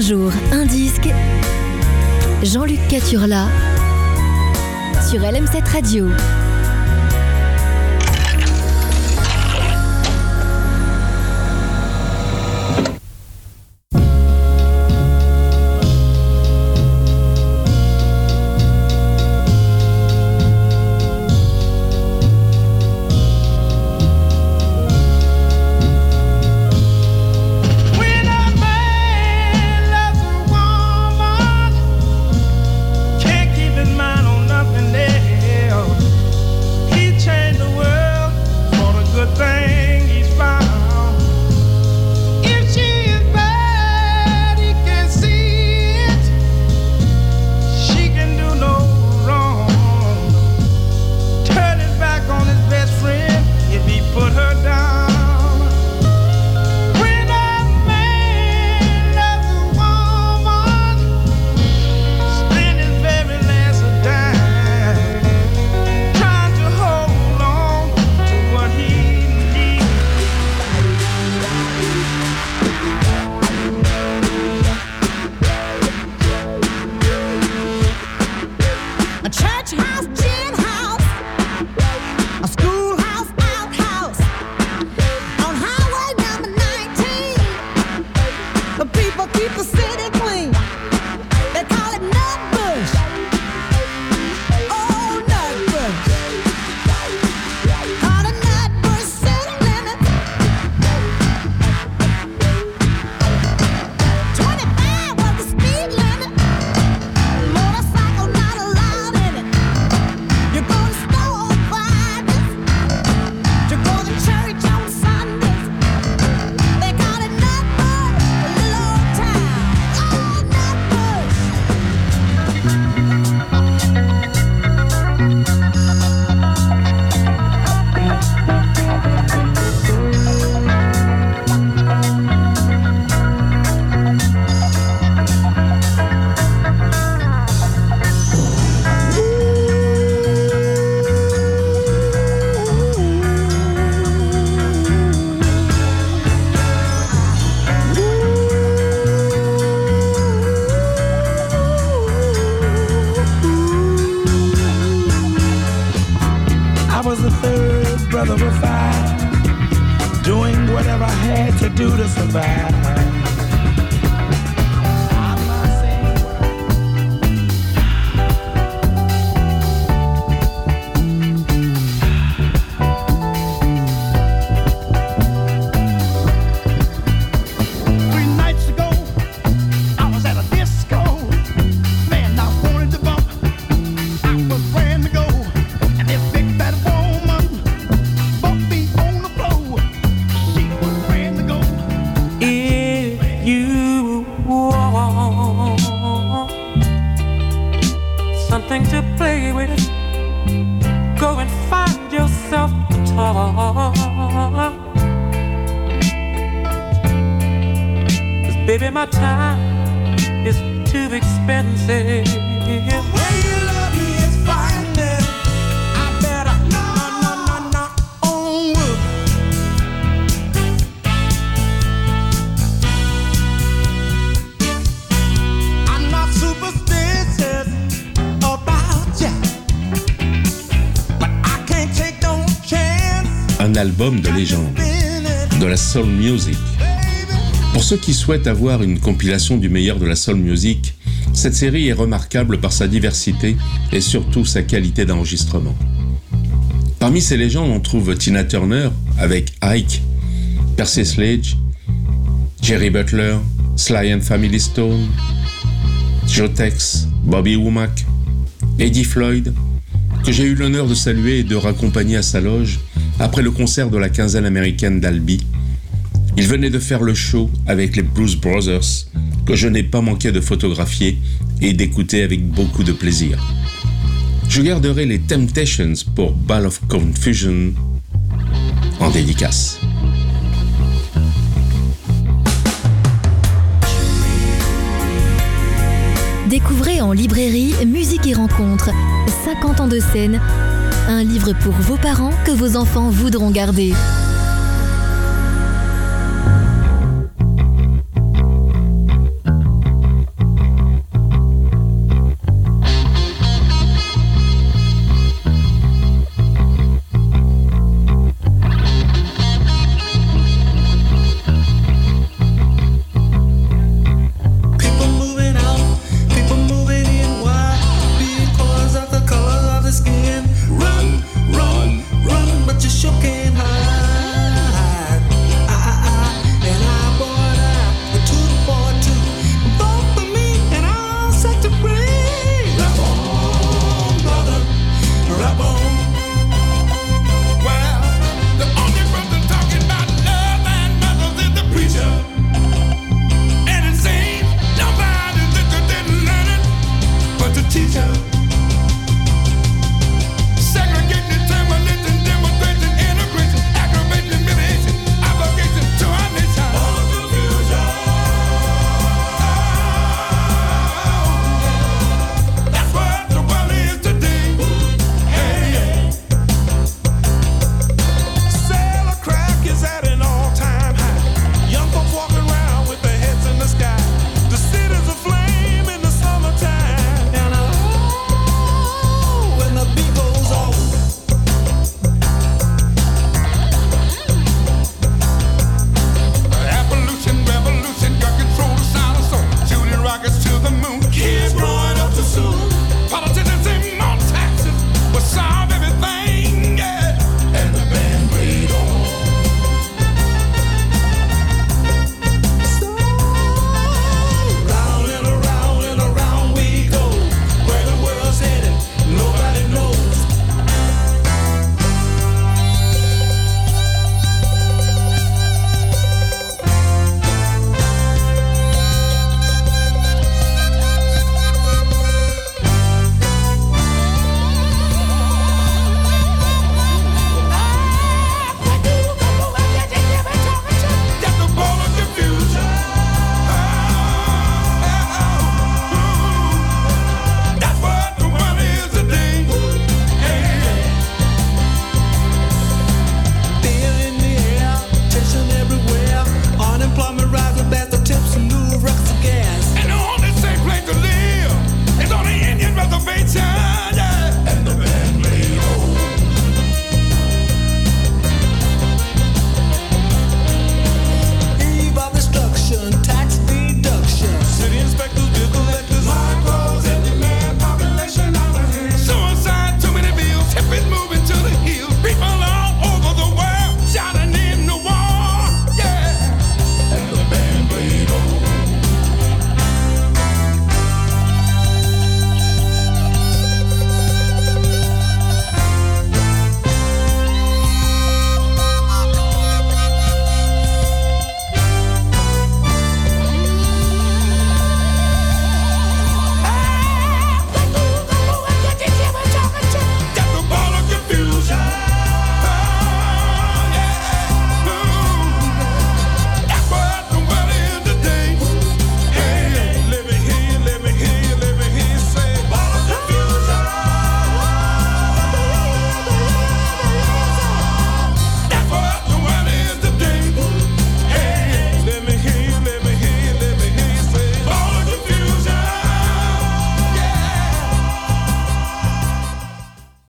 jour, un disque. Jean-Luc Caturla sur LM7 Radio. Album de légende, de la soul music. Pour ceux qui souhaitent avoir une compilation du meilleur de la soul music, cette série est remarquable par sa diversité et surtout sa qualité d'enregistrement. Parmi ces légendes, on trouve Tina Turner avec Ike, Percy Sledge, Jerry Butler, Sly and Family Stone, Joe Tex, Bobby Womack, Eddie Floyd, que j'ai eu l'honneur de saluer et de raccompagner à sa loge après le concert de la quinzaine américaine d'Albi. Il venait de faire le show avec les Blues Brothers, que je n'ai pas manqué de photographier et d'écouter avec beaucoup de plaisir. Je garderai les Temptations pour Ball of Confusion en dédicace. Découvrez en librairie Musique et Rencontres, 50 ans de scène, un livre pour vos parents que vos enfants voudront garder.